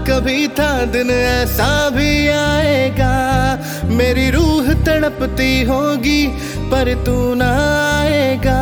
कभी था दिन ऐसा भी आएगा, मेरी रूह तड़पती होगी पर तू ना आएगा।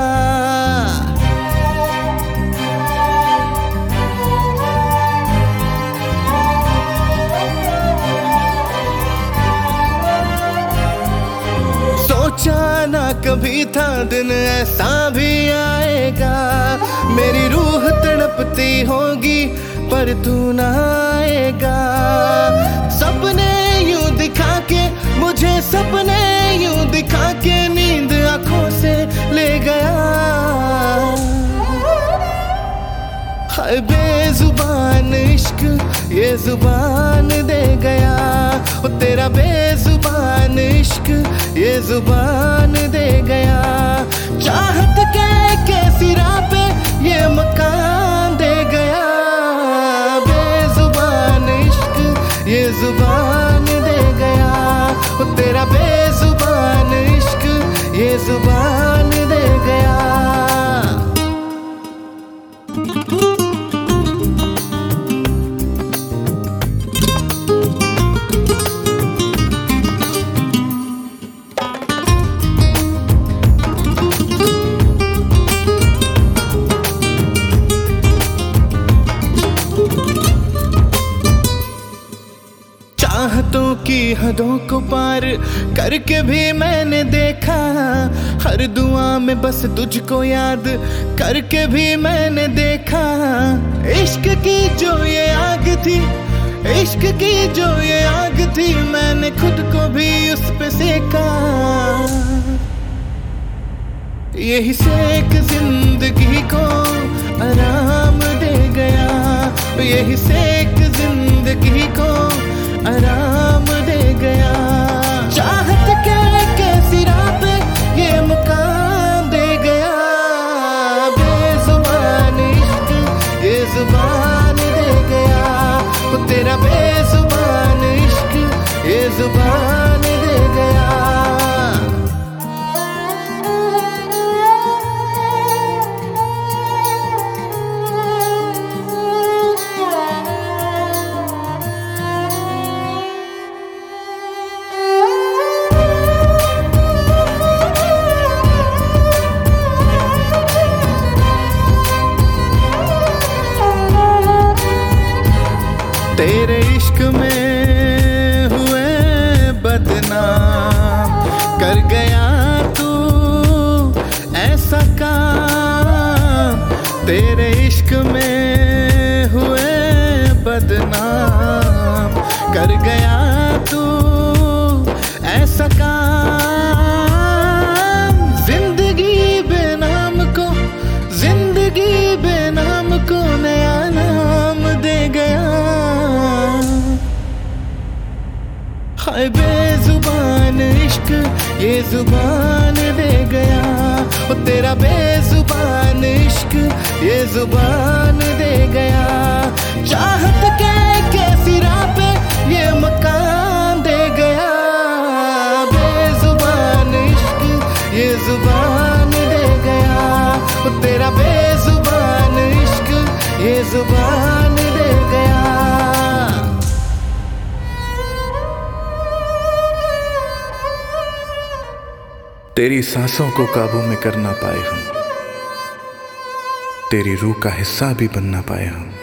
सोचा ना कभी था दिन ऐसा भी आएगा, मेरी रूह तड़पती होगी पर तू ना आएगा। सपने यूं दिखा के मुझे, सपने यूं दिखा के नींद आंखों से ले गया। हाय बेजुबान इश्क ये जुबान दे गया, ओ तेरा बेजुबान इश्क ये जुबान दे गया। चाहत के सिरा पे ये मकान दे गया, बेजुबान इश्क ये जुबान दे गया, ओ तेरा बेजुबान इश्क ये जुबान दे गया। चाहतों की हदों को पार करके भी मैंने देखा, हर दुआ में बस तुझको याद करके भी मैंने देखा। इश्क की जो ये आग थी, इश्क की जो ये आग थी, मैंने खुद को भी उस पे सेका। यही सेक जिंदगी को आराम दे गया, यही सेक जिंदगी को आराम दे गया। चाहत के सिरा पे ये मुकाम दे गया, बेजुबान इश्क ये जुबान दे गया, वो तेरा बेजुबान इश्क ये जुबान दे गया। तेरे इश्क में हुए बदनाम, कर गया तू ऐसा काम। तेरे इश्क में हुए बदनाम, कर गया तू ऐसा काम। जिंदगी बेनाम को, जिंदगी बेनाम को नया नाम दे गया। हाय बेजुबान इश्क ये जुबान दे गया, ओ तेरा बेजुबान इश्क ये जुबान दे गया। चाहत के सिरा पे ये मकान दे गया, बेजुबान इश्क ये जुबान दे गया, ओ तेरा बेजुबान इश्क ये जुबान दे गया। तेरी सांसों को काबू में कर ना पाए हम, तेरी रूह का हिस्सा भी बन ना पाए हम।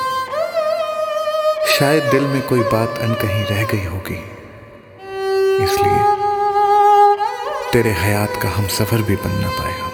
शायद दिल में कोई बात अनकही रह गई होगी, इसलिए तेरे हयात का हम सफर भी बन ना पाए हम।